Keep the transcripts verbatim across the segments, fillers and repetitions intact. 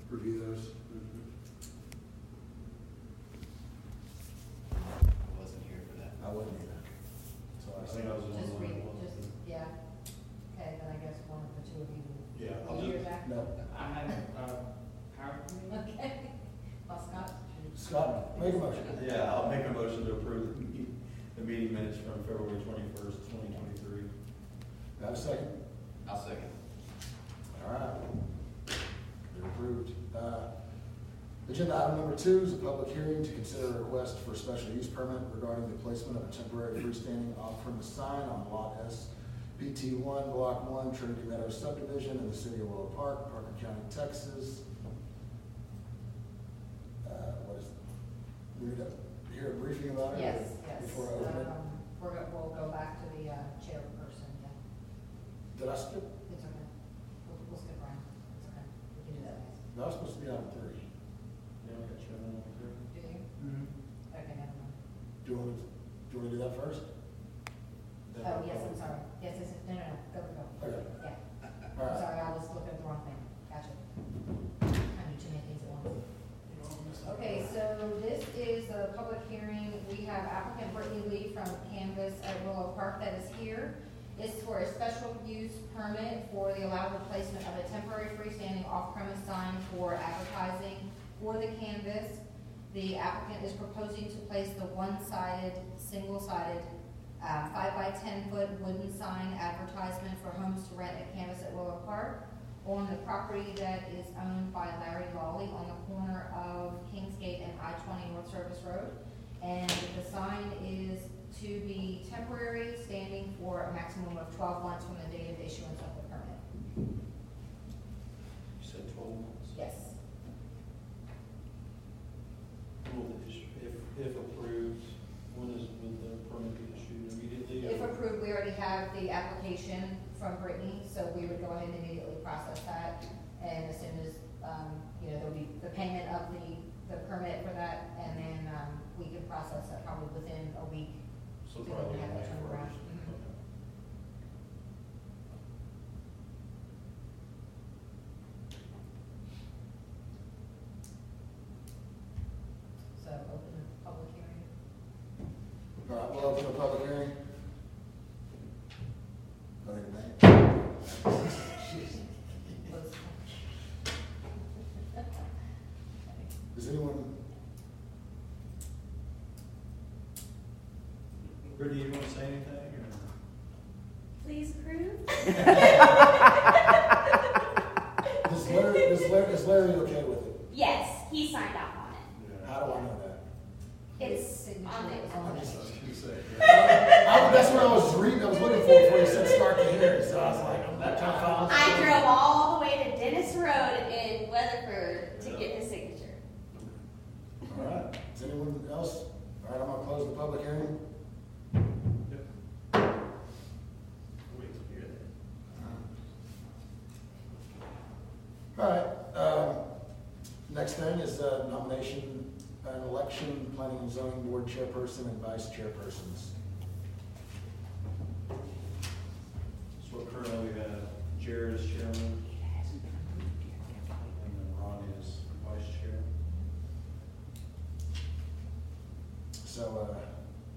review those. I wasn't here for that. I wouldn't either. So I I think I was the Just only read one. it, just, yeah. Okay, then I guess one of the two of you. Yeah, I'll Will you just- hear back? No. I had, uh, PowerPoint. Okay. Well, Scott? Scott, make a motion. Yeah, I'll make a motion to approve the me- the meeting minutes from February twenty-first, twenty twenty-three. Have a second? I'll second. All right. They're approved. Uh, Agenda item number two is a public hearing to consider a request for a special use permit regarding the placement of a temporary freestanding off-premise sign on Lot S, B T one, Block one, Trinity Meadows subdivision in the city of Willow Park, Parker County, Texas. Uh, What is, we need to hear a briefing about it? Yes, yes. Before I open it? Um, We're, go- we'll go back to the uh, chairperson, yeah. Did I skip? It's okay. We'll, we'll skip around. It's okay. We can do that next. No, I was supposed to be on three. Yeah, I got chairman over there. Do you? Mm-hmm. Okay, never mind. Do you want to, do you want to do that first? Then Oh, I'll- yes, I'm sorry. Yes, yes, yes. no, no, no, go, go. Okay. Yeah. All I'm right. sorry, I was looking at the wrong thing. Gotcha. I do too many things at once. Okay, so this is a public hearing. We have applicant Brittany Lee from Canvas at Willow Park that is here. It's for a special use permit for the allowable placement of a temporary freestanding off-premise sign for advertising for the Canvas. The applicant is proposing to place the one-sided, single-sided, uh, five by ten foot wooden sign advertisement for homes to rent at Canvas at Willow Park on the property that is owned by Larry Lawley on the corner of Kingsgate and I twenty North Service Road. And the sign is to be temporary, standing for a maximum of twelve months from the date of issuance of the permit. You said twelve months? Yes. Will the issue, if, if approved, when is, will the permit be issued immediately? If or- approved, we already have the application from Brittany, so we would go ahead and immediately process that. And as soon as, um, you know, there'll be the payment of the, the permit for that, and then, um, we can process that probably within a week. So we probably have that May turned around. first. Mhm. Okay. So open the public hearing. All right, we'll open the public hearing. Go ahead and make Close. Does anyone, Brittany, you want to say anything, or? Please approve. is Larry, is Larry, is Larry okay with it? Yes, he signed off on it. How do I know that? It's Signature on was there. on I it. was gonna say. I, that's what I was reading, I was looking for before you said start the hearing, so I was like, I'm not trying to follow. I drove all the way to Dennis Road in Weatherford to get his signature. All right, is anyone else? All right, I'm gonna close the public hearing. Wait to hear that. All right, um, next thing is uh, nomination, an election, planning and zoning board chairperson and vice chairpersons. So currently we have Jared as chairman, and then Ron is vice chair. So, uh, does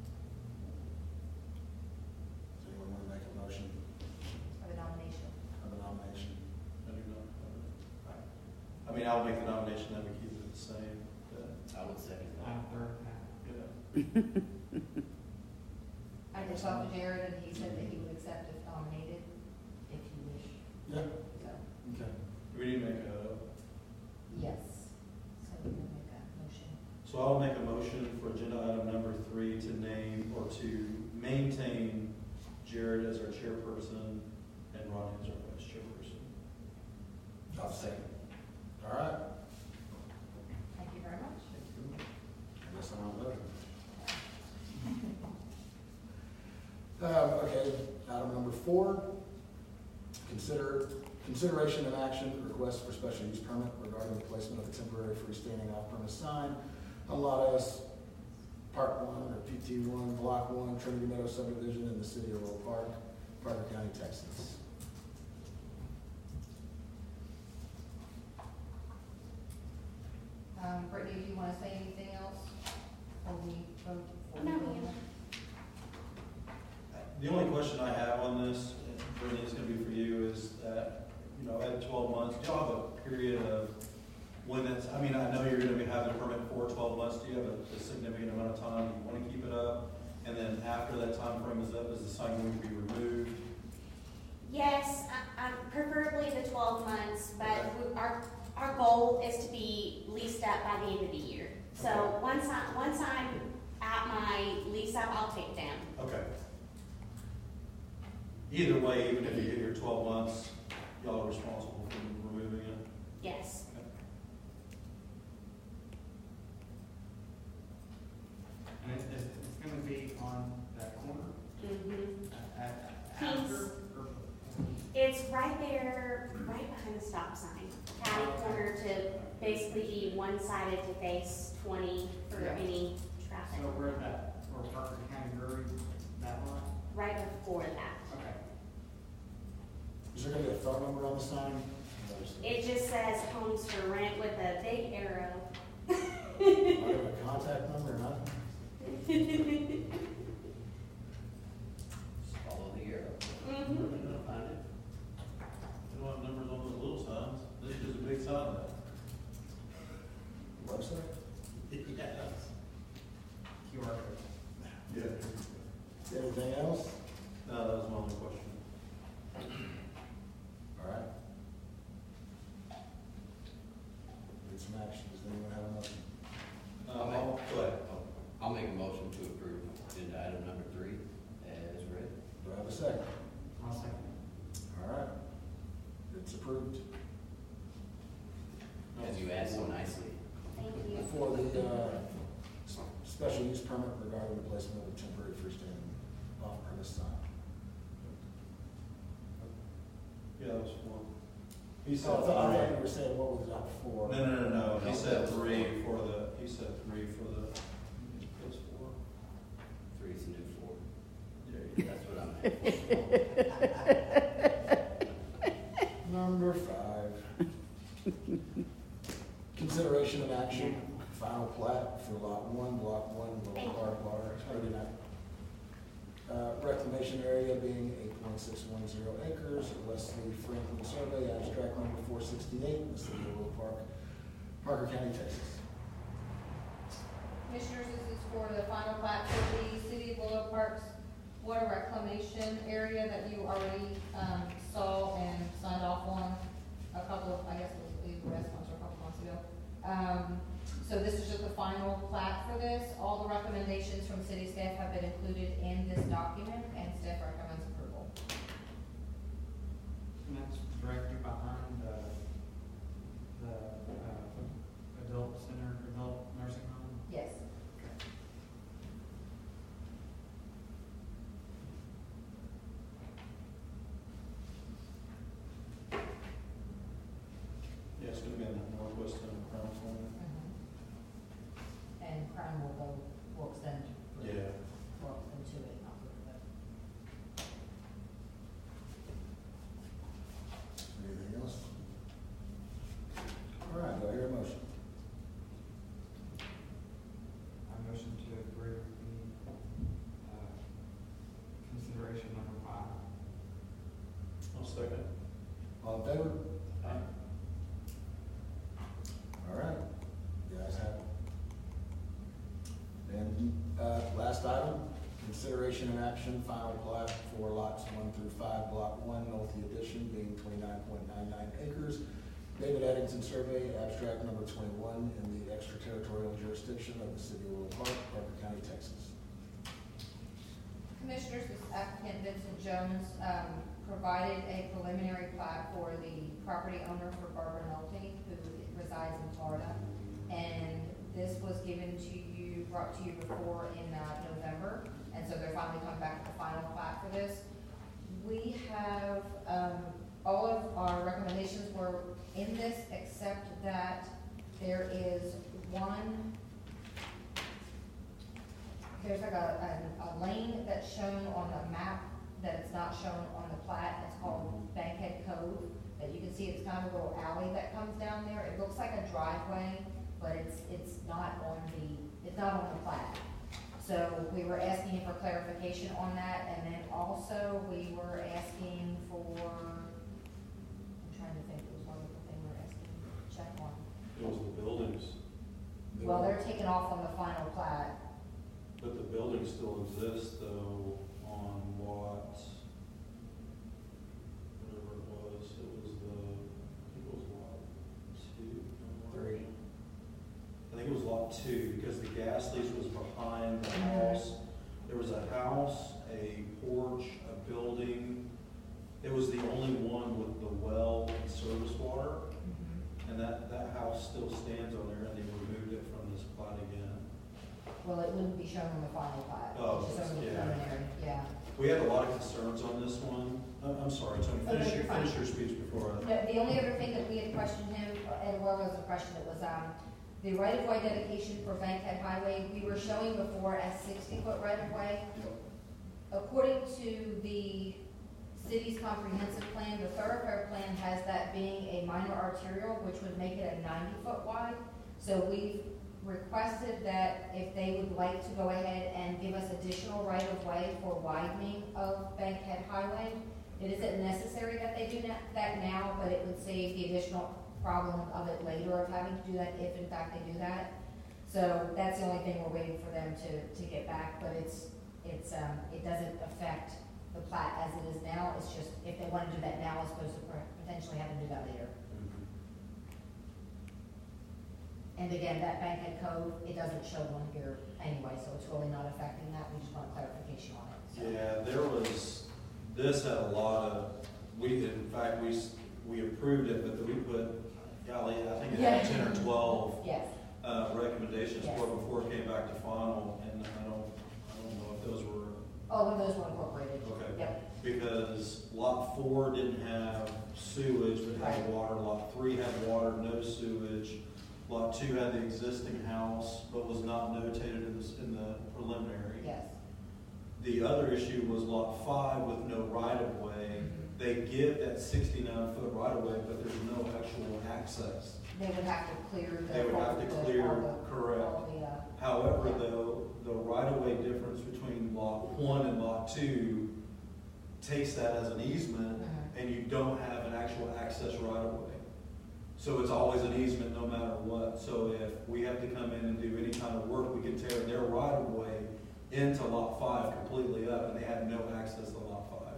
anyone want to make a motion For the nomination. of a nomination? I do not. I mean, I'll make the nomination, then we keep it the same, but, I would second I that. third yeah. I did talk to Jared, and he said that he would accept if nominated, if you wish. Yeah. So, Okay. We need to make a, yes. So we can make that motion. so I'll make a motion for agenda item number three to name or to maintain Jared as our chairperson and Ron as our vice chairperson. I'll second. All right. Thank you very much. I guess I'm not voting. Um, okay, item number four, consider, consideration and action, request for special use permit regarding the placement of a temporary freestanding off-premise sign on Lot S, Part one, or P T one, Block one, Trinity Meadows subdivision in the city of Willow Park, Parker County, Texas. Um, Brittany, do you wanna say anything else? Or we vote? for No, it? ma'am. The only question I have on this, and Brittany, it's gonna be for you, is that, you know, at twelve months, do y'all have a period of when it's, I mean, I know you're gonna be having a permit for twelve months, do you have a, a significant amount of time you wanna keep it up? And then after that time frame is up, is the sign going to be removed? Yes, I, I, preferably the twelve months, but Okay. we- our, our goal is to be leased up by the end of the year. So Okay. once I, once I'm at my lease up, I'll take it down. Okay. Either way, even if you hit your twelve months, y'all are responsible for removing it? Yes. And it, it's, it's gonna be on that corner, Mm-hmm. a- a- Kings. after, or, It's right there, right behind the stop sign. County corner to basically be one-sided to face twenty for Yeah. any so traffic. where that, where Parker County Brewery, that line? Right before that. Okay. Is there gonna be a phone number on the sign? It just says homes for rent with a big arrow. Not even a contact number or nothing? Just follow the arrow. Mhm. You'll find it. We don't have numbers on those little signs. This is just a big sign. Website? Yes. Q R code. Yeah. Anything else? No, that was my only question. All right. Need some action. Does anyone have a motion? I'll make- Uh, go ahead. I'll make a motion to approve agenda item number three as read. Do I have a second? I'll second. All right. It's approved. As you asked so nicely. Thank you. For the, uh, s- special use permit regarding the placement of a temporary freestanding off-premise sign. Yeah, that was four. He So I said thought, I thought three. you were saying what was up for. No, no, no, no, he No, said that was three for the, he said three for the, it was four. Three's the new four. Yeah, That's what I'm at. Number five. Consideration of action, final plat for lot one, block one, Thank Little you. Park Bar, thirty-nine. Uh, reclamation area being eight point six one zero acres, Wesley Franklin Survey, abstract number four sixty-eight, the city of Little Park, Parker County, Texas. Commissioners, this is for the final plat for the City of Willow Park's water reclamation area that you already, um, saw and signed off on a couple of, I guess it was either last month or a couple months ago. Um, so this is just the final plat for this. All the recommendations from city staff have been included in this document, and staff recommends approval. And that's directly behind the, the, uh, adult center, adult nursing home? Yes. yeah, it's gonna be in the northwest and crown corner. And Crown will go, will extend, Yeah. well, into it, not through it. Anything else? All right, do I hear a motion? I motion to approve the, uh, consideration number five. I'll second. All in favor? All right, you guys have it. And, uh, last item, consideration and action, final plat for lots one through five, block one, Nolte Edition, being twenty-nine point nine nine acres. David Addington Survey, abstract number twenty-one, in the extraterritorial jurisdiction of the city of Willow Park, Parker County, Texas. Commissioners, this applicant Vincent Jones, um, provided a preliminary plat for the property owner for Barbara Nolte, who resides in Florida. And this was given to you, brought to you before in, uh, November, and so they're finally coming back with the final plat for this. We have, um, all of our recommendations were in this, except that there is one, there's like a, a, a lane that's shown on the map that it's not shown on the plat. It's called Bankhead Cove, that you can see it's kind of a little alley that comes down there. It looks like a driveway, but it's, it's not on the, it's not on the plat. So we were asking for clarification on that, and then also we were asking for, I'm trying to think, there was one other thing we were asking, to check on. It was the buildings, Well, they're taken off on the final plat. but the buildings still exist though on lot, whatever it was, it was the, I think it was lot two. no, Three. I think it was lot two, because the gas lease was behind the Mhm. house. There was a house, a porch, a building. It was the only one with the well and service water, and that, that house still stands on there, and they removed it from this plot again. Well, it wouldn't be shown on the final plat, Oh, it's just on the yeah. preliminary, yeah. We had a lot of concerns on this one. I'm, I'm sorry, Tony, Oh, no, finish your, you're fine. finish your speech before I. The, the only other thing that we had questioned him, and well, was a question that was, um, the right-of-way dedication for Bankhead Highway, we were showing before as sixty-foot right-of-way. Yep. According to the city's comprehensive plan, the thoroughfare plan has that being a minor arterial, which would make it a ninety-foot wide. So we've requested that if they would like to go ahead and give us additional right-of-way for widening of Bankhead Highway. It isn't necessary that they do that- that now, but it would save the additional problem of it later of having to do that if in fact they do that. So that's the only thing we're waiting for them to, to get back, but it's, it's, um, it doesn't affect the plat as it is now. It's just if they want to do that now as opposed to potentially having to do that later. And again, that Bankhead code, it doesn't show one here anyway, so it's really not affecting that. We just want clarification on it. So. Yeah, there was, this had a lot of, we, in fact, we, s- we approved it, but then we put, golly, I think it had Yeah. ten or twelve Yes, uh, recommendations Yes. for it before it came back to final, and I don't, I don't know if those were, all of those were incorporated. okay. Yep, Because lot four didn't have sewage, but had Right. water, lot three had water, no sewage. Lot two had the existing house, but was not notated in the, s- in the preliminary. yes. The other issue was lot five with no right-of-way. They give that sixty-nine foot right-of-way, but there's no actual access. They would have to clear the. They would have to the- clear, all the- correct. all the, uh, However, though, the right-of-way difference between lot one and lot two takes that as an easement, Mhm. and you don't have an actual access right-of-way. So it's always an easement no matter what. So if we have to come in and do any kind of work, we can tear their right-of-way into lot five completely up, and they had no access to lot five.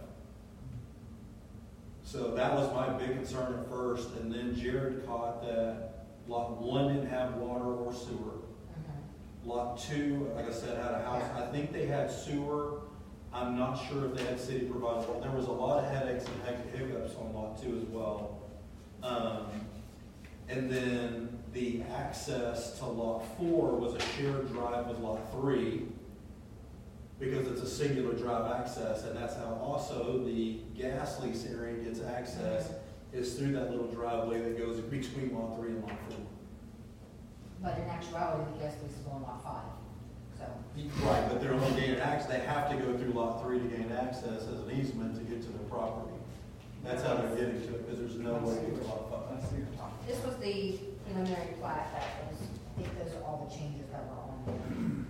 So that was my big concern at first, and then Jared caught that lot one didn't have water or sewer. mhm. Lot two, like I said, had a house, I think they had sewer, I'm not sure if they had city provided, water. There was a lot of headaches and heck- hiccups on lot two as well. Um, and then the access to lot four was a shared drive with lot three, because it's a singular drive access, and that's how also the gas lease area gets access, is through that little driveway that goes between lot three and lot four. But in actuality, the gas lease is on lot five, so. Right, but they're only gaining access, they have to go through lot three to gain access as an easement to get to their property. That's how they're getting to it, because there's no way to get to lot five. Let's see your top. This was the preliminary plat that was, I think those are all the changes that were on there.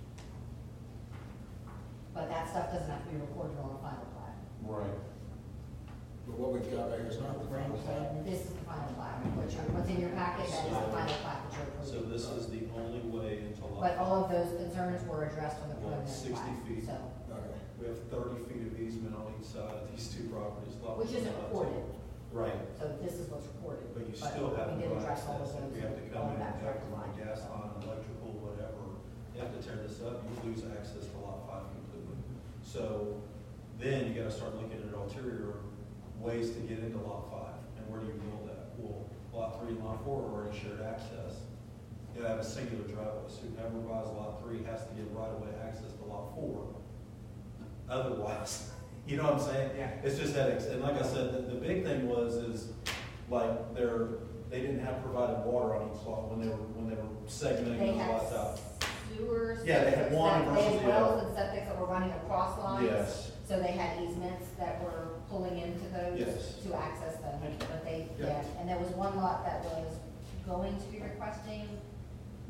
But that stuff doesn't have to be recorded on the final plat. Right. But what we've got right here is not the final plan. This is the final plat, which, are- what's in your packet, that is the final plat that you're So approving. this is the only way into lot. But all of those concerns were addressed on the Well, preliminary sixty plat, feet. so, Okay. We have thirty feet of easement on each side of these two properties. lot which one isn't and lot two. recorded, Right, so this is what's recorded. but you still have We to did go address all of access, those. if we have to all come of in that and have to run rectified, gas so. line, electrical, whatever. You have to tear this up, you lose access to lot five completely. So then you gotta start looking at ulterior ways to get into lot five, and where do you build that? Well, lot three and lot four are already shared access. You have a singular driveway, so whoever buys lot three has to get right-of-way access to lot four. Otherwise, you know what I'm saying? Yeah. It's just headaches, and like I said, the, the big thing was, is, like, they're, they didn't have provided water on each lot when they were, when they were segmenting They those had lots out. sewers. Yeah, they had septics one that- They versus had the other. wells and septics that were running across lines. Yes. So they had easements that were pulling into those Yes. to access them, but they, Yeah. yeah, and there was one lot that was going to be requesting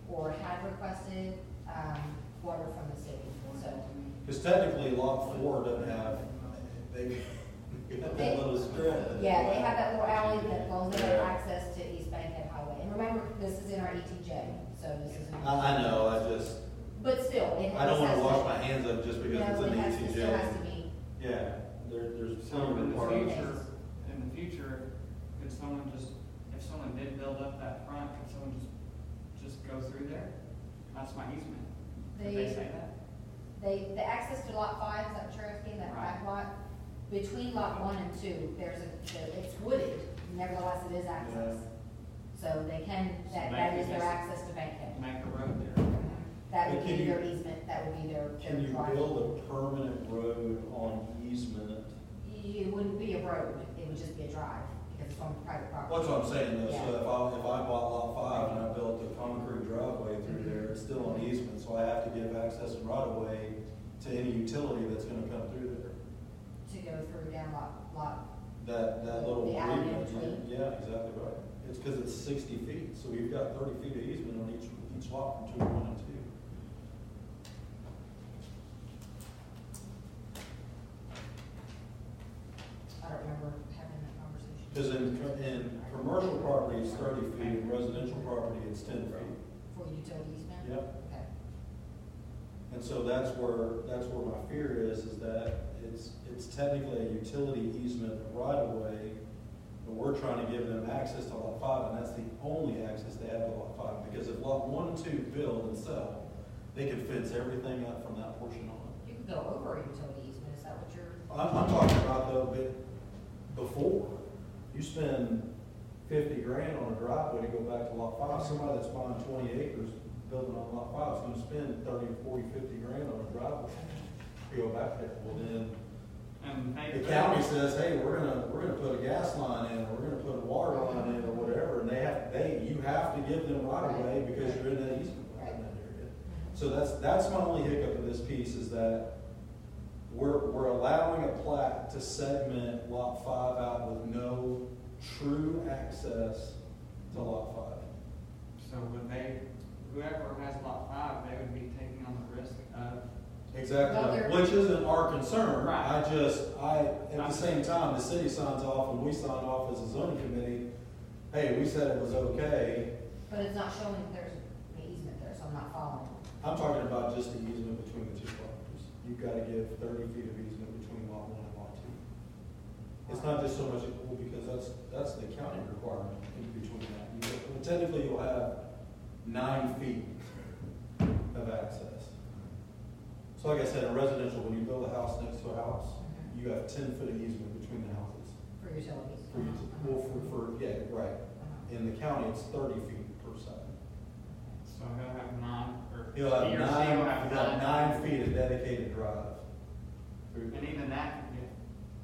or had requested, um, water from the city, so. Because technically lot four doesn't have, they, they got that little strip. Yeah, they have that little alley that goes there, access to East Bankhead Highway. And remember, this is in our E T J, so this is. I, I know, I just, But still, it I don't this has wanna wash to- my hands up just because No, it's in it the has E to- T still J. has to be. Yeah, there, there's So some in the parts. future, in the future, could someone just, if someone did build up that front, could someone just, just go through there? That's my easement. Could they They- say that? They, the access to lot five, is that what you're asking, that Right. back lot? Between lot one and two, there's a, the- it's wooded, nevertheless it is access. So they can, that, So that they is could their just- access to Bankhead. Make a road there. That would But can be you- their easement, that would be their, Can their you drive. build a permanent road on easement? It wouldn't be a road, it would just be a drive, because it's on private property. That's what I'm saying though, so Yeah. if I, if I bought lot five and I built a concrete driveway through there, it's still on easement, so I have to give access and right of way to any utility that's gonna come through there. To go through down lot, lot, That, that little The alley in agreement, between? yeah, exactly right. It's cause it's sixty feet, so we've got thirty feet of easement on each, each lot between one and two. I don't remember having that conversation. Cause in, co- in commercial property, it's thirty feet, in residential property, it's ten feet. For utility easement? Yep. Okay. And so that's where, that's where my fear is, is that it's, it's technically a utility easement right of way, but we're trying to give them access to lot five, and that's the only access they have to lot five, because if lot one and two build and sell, they can fence everything up from that portion on. You could go over a utility easement, is that what you're? I'm, I'm talking about though, but before, you spend fifty grand on a driveway to go back to lot five, somebody that's buying twenty acres, building on lot five is gonna spend thirty, forty, fifty grand on a driveway to go back there. Well, then, And they. the county says, hey, we're gonna, we're gonna put a gas line in, or we're gonna put a water line in, or whatever, and they have, they, you have to give them right of way because you're in that easement in that area. So that's, that's my only hiccup of this piece, is that we're, we're allowing a plat to segment lot five out with no true access to lot five. So would they, whoever has lot five, they would be taking on the risk of, Exactly, Well, they're- which isn't our concern. Right. I just, I, at the same time, the city signs off and we sign off as a zoning committee, hey, we said it was okay. But it's not showing that there's an easement there, so I'm not following. I'm talking about just the easement between the two properties. You've gotta give thirty feet of easement between lot one and lot two. It's not just so much, well, because that's, that's the county requirement in between that. You- well, Technically, you'll have nine feet of access. So like I said, in residential, when you build a house next to a house, Mhm. you have ten foot of easement between the houses. For utilities. For, you to- well, for, for, yeah, right. Uh-huh. In the county, it's thirty feet per side. so he'll have nine, or he You'll or have she will nine, have you'll have nine feet of dedicated drive. through- And even that could get,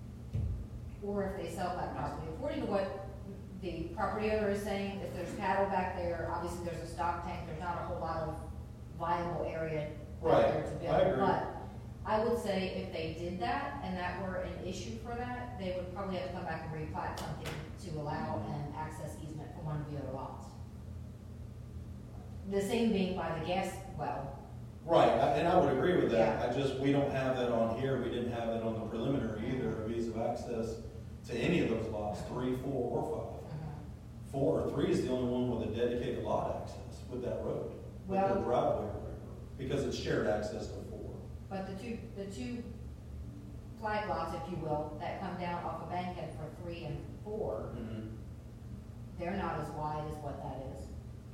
Or if they sell that property, according to what the property owner is saying, if there's cattle back there, obviously there's a stock tank, there's not a whole lot of viable area out Right, there to build. I agree. But I would say if they did that and that were an issue for that, they would probably have to come back and replat something to allow an access easement for one of the other lots. The same being by the gas well. Right, I- and I would agree with that. Yeah. I just, we don't have that on here. We didn't have that on the preliminary either, of ease of access to any of those lots, three, four, or five. Four or three is the only one with a dedicated lot access with that road, with the Well- driveway, or whatever, because it's shared access to four. But the two, the two flag lots, if you will, that come down off of Bankhead for three and four, they're not as wide as what that is.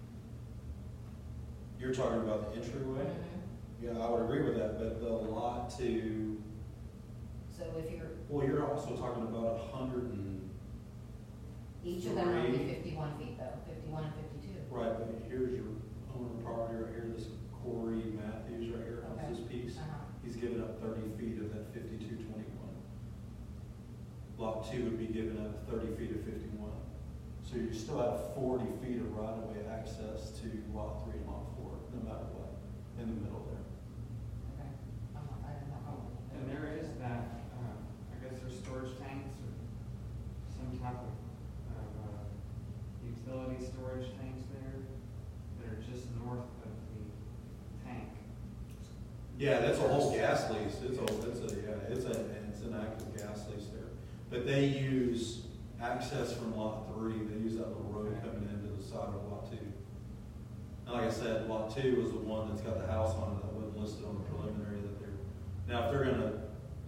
You're talking about the entryway? Yeah, I would agree with that, but the lot to, So if you're, well, you're also talking about a hundred and, each of them would be Three. fifty-one feet though, fifty-one and fifty-two. right, but here's your owner property right here, this Corey Matthews right here, owns this piece. Uh-huh. He's given up thirty feet of that fifty-two twenty-one. Lot two would be giving up thirty feet of fifty-one. So you still have forty feet of right-of-way access to lot three and lot four, no matter what, in the middle there. Okay. I'm not, I don't know how. and there is that, uh, I guess there's storage tanks or some type of, of, uh, utility storage tanks there that are just north Yeah, that's a whole gas lease, it's a, it's a, yeah, it's a, it's an active gas lease there. But they use access from lot three, they use that little road coming into the side of lot two. And like I said, lot two was the one that's got the house on it that wasn't listed on the preliminary that they're, now if they're gonna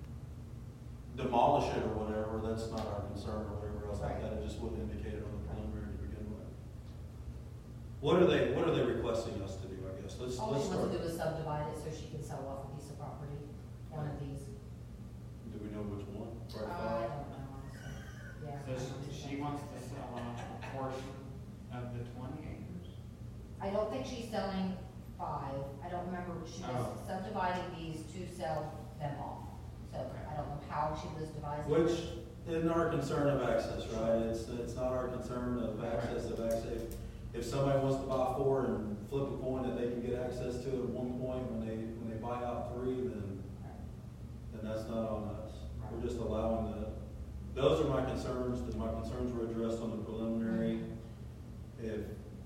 demolish it or whatever, that's not our concern or whatever else like that, it just wouldn't indicate it on the preliminary to begin with. What are they, what are they requesting us to do, I guess, let's, All let's she start. wants to do is subdivide it so she can sell off a piece of property, one of these. Do we know which one? I Right, don't know, honestly. Yeah. So she, she wants to sell off a portion of the twenty acres? I don't think she's selling five. I don't remember, she was Oh. subdividing these to sell them off. So I don't know how she was dividing. Which isn't our concern of access, right? It's, it's not our concern of access of access. If somebody wants to buy four and flip a coin that they can get access to at one point when they, when they buy out three, then, then that's not on us. We're just allowing the, those are my concerns, that my concerns were addressed on the preliminary. If,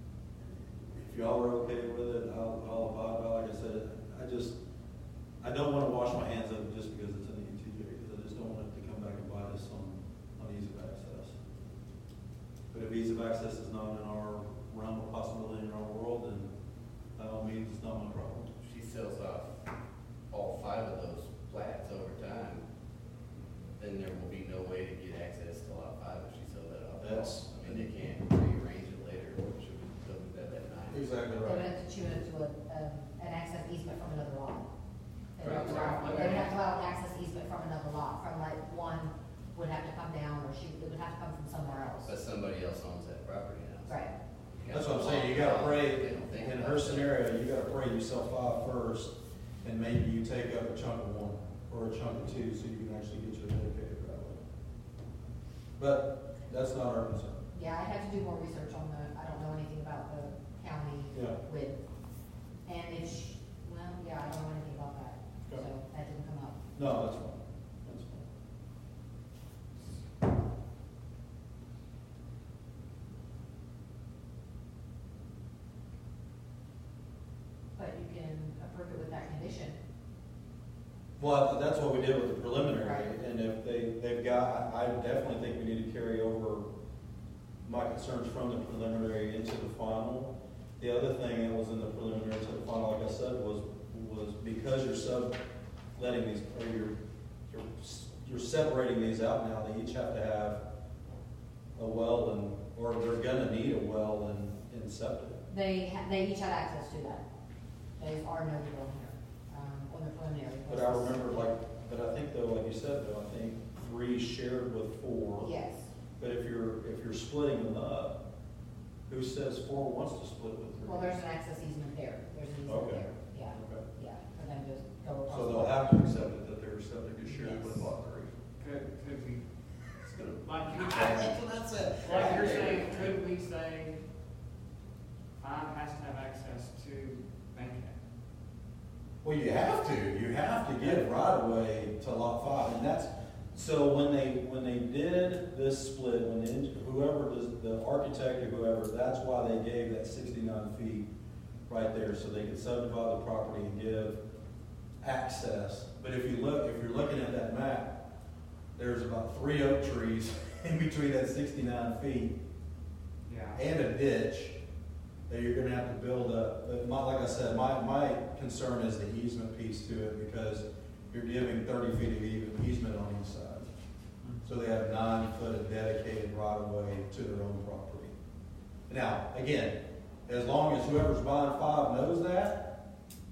if y'all are okay with it, I'll, I'll abide by, like I said, I just, I don't wanna wash my hands of it just because it's an E T J, because I just don't want it to come back and bite us on, on ease of access. But if ease of access is not in our realm of possibility in our world, then by all means, it's not my problem. She sells off all five of those flats over time, then there will be no way to get access to lot five if she sells that off. That's- I mean, they can't rearrange it later, should we go with that at nine? Exactly They would have to chew it into a, um, an access easement from another lot. They would have to Right. allow- they would have to allow an access easement from another lot, from like one would have to come down, or she, it would have to come from somewhere else. But somebody else owns that property now. so Right. you That's got what I'm saying, you gotta They pray, don't think in about her that. scenario, you gotta pray you sell five first, and maybe you take up a chunk of one, or a chunk of two, so you can actually get your dedicated driveway. But that's not our concern. Yeah, I'd have to do more research on the, I don't know anything about the county Yeah. width. And if, she- well, yeah, I don't know anything about that, so Okay. that didn't come up. No, that's fine, that's fine. But you can approve it with that condition. Well, that's what we did with the preliminary, Right. and if they, they've got, I I definitely think we need to carry over my concerns from the preliminary into the final. The other thing that was in the preliminary to the final, like I said, was, was because you're subletting these, or you're, you're, you're separating these out now, they each have to have a well and, or they're gonna need a well and, and septic. They, ha- they each had access to that. They are noted on here, um, on the preliminary. But I remember like, but I think though, like you said though, I think three shared with four. Yes, But if you're, if you're splitting them up, who says four wants to split with three? well, there's an access easement there, there's an easement Okay. there, yeah, Okay. yeah, for them to go across. So they'll have to accept it that their septic is shared with Yes. lot three. Could, could we, It's gonna- like you That's said, what I said. like you're saying, could we say five has to have access to Bankhead? Well, you have to, you have to give right of way to lot five, and that's, so when they, when they did this split, when the, eng- whoever, does the architect or whoever, that's why they gave that sixty-nine feet right there, so they could subdivide the property and give access. But if you look, if you're looking at that map, there's about three oak trees in between that sixty-nine feet Yeah. and a ditch that you're gonna have to build up. But my, like I said, my, my concern is the easement piece to it, because you're giving thirty feet of even- easement on each side. So they have nine foot of dedicated right of way to their own property. Now, again, as long as whoever's buying five knows that,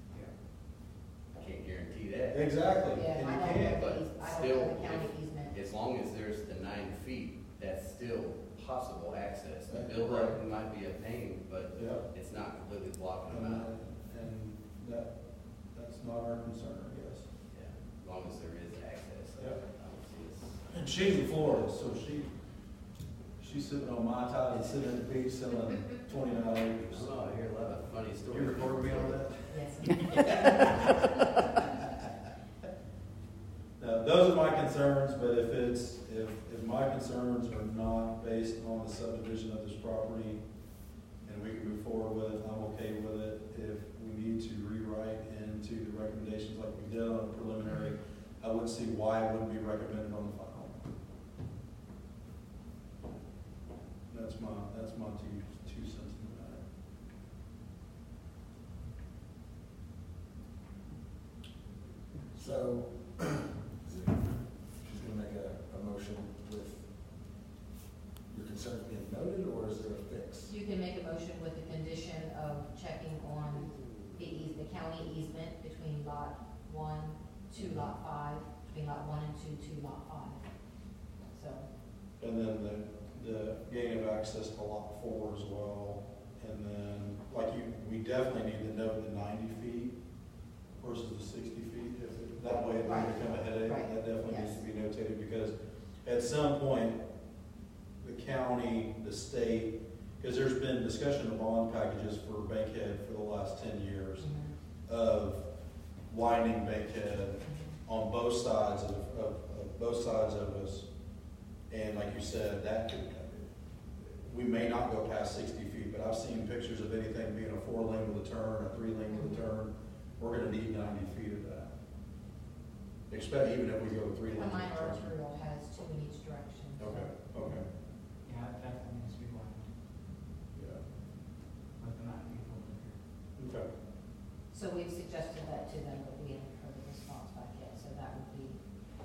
Yeah. Can't guarantee that. exactly, Yeah, and I you don't can't. know but the, eas- I don't still, know the county if- easement. As long as there's the nine feet, that's still possible access. The That's builder correct. might be a pain, but Yeah. it's not completely blocking And, them out. and that, that's not our concern, I guess. Yeah, as long as there is access. I Yeah. I don't see it's. And she's in Florida, so she, she's sitting on my tide and sitting at the beach selling twenty-nine acres. Oh, I hear a lot of funny You stories. recording me on that? Yes. Now, those are my concerns, but if it's, if, if my concerns are not based on the subdivision of this property, and we can move forward with it, I'm okay with it. If we need to rewrite into the recommendations like So, she's gonna make a, a motion with your concerns being noted, or is there a fix? You can make a motion with the condition of checking on the eas, the county easement between lot one to lot five, between lot one and two to lot five. So, And then the, the gain of access to lot four as well. And then, like you, we definitely need to note the ninety feet versus the sixty feet. If it- That way it Right. doesn't become a headache. Right. That definitely needs Yes. to be notated because at some point, the county, the state, because there's been discussion of bond packages for Bankhead for the last ten years of widening Bankhead on both sides of, of, of both sides of us. And like you said, that could, we may not go past sixty feet, but I've seen pictures of anything being a four lane with a turn, a three lane with a turn. We're gonna need ninety feet of that. Expect, even if we go three a lanes. with a minor turn. arterial has two in each direction. so- Okay, okay, Yeah, it definitely needs to be widened yeah, with the ninety people over here. okay. So we've suggested that to them, but we haven't heard a response back yet, so that would be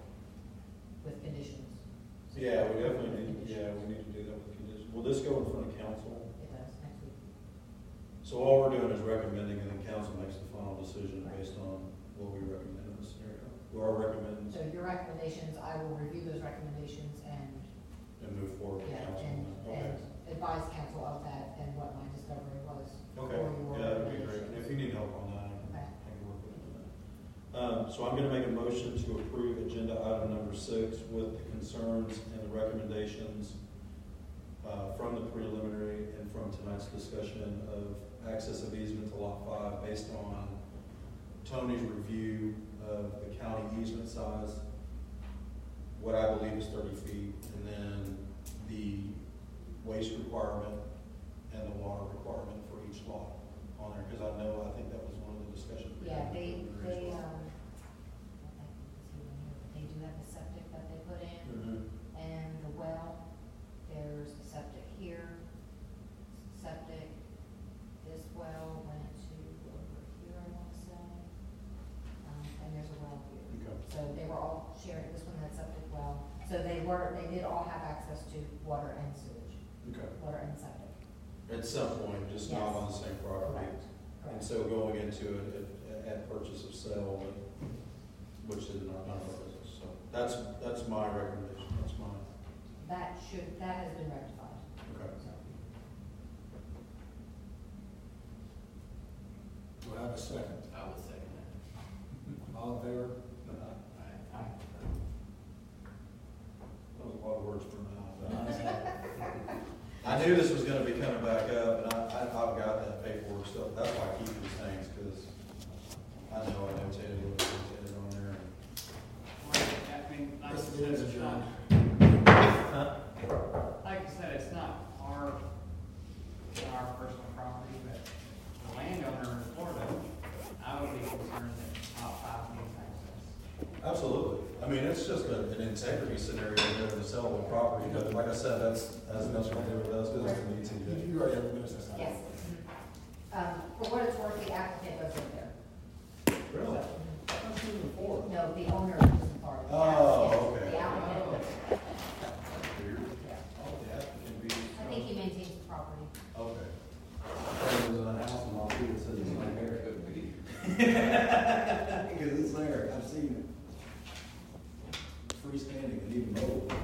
with conditions. So Yeah, we definitely with need, conditions. yeah, we need to do that with conditions. Will this go in front of council? It does, next week. So all we're doing is recommending, and then council makes the final decision based on what we recommend in this scenario. Or our recommends So your recommendations, I will review those recommendations and, and move forward with yeah, council. and, Okay. and advise council of that and what my discovery was. Okay, for your yeah, that'd be great. And recommendations. if you need help on that, I can, Okay. I can work with you on that. Um, so I'm gonna make a motion to approve agenda item number six with the concerns and the recommendations uh, from the preliminary and from tonight's discussion of access of easement to lot five based on Tony's review of the county easement size, what I believe is thirty feet, and then the waste requirement and the water requirement for each lot on there, because I know, I think that was one of the discussions. we Yeah, had they, with the they, preliminary as well. um, I think it's even here, but they do have the septic that they put in, Mhm. and the well, there's a septic here, septic, this well went to over here, I wanna say, um, and there's a well here. Okay. So they were all sharing, this one had septic well, so they were, they did all have access to water and sewage, Okay. water and septic. At some point, just not Yes. on the same property. Correct, And correct. so going into it at, at purchase of sale, which is not, not our business, so that's, that's my recommendation, that's mine. That should, that has been rectified, Okay. so. Do I have a second? I would second that. All in favor? Aye. That was a lot of words for now. I knew this was gonna be coming back up, and I, I, I've got that paperwork stuff, that's why I keep these things, because I know I notated what I notated on there. Well, I mean, like I This said, is it's not, adjourned. like I said, it's not our, not our personal property, but the landowner in Florida, I would be concerned that top five needs access. Absolutely. I mean, it's just a, an integrity scenario there to sell the property, but like I said, that's, that's nothing to do with us, because it's an E T You J. you already have a business. Yes. Um, for what it's worth, the applicant lives in there. Really? So, That's even before. no, the owner lives in Florida. The Oh, applicant- okay. The applicant lives there. Weird. Yeah. Oh, the applicant be. I think he maintains the property. Okay. There's a house in Las Vegas, says it's not there. Could be. Because it's there, I've seen it. Freestanding and even mobile.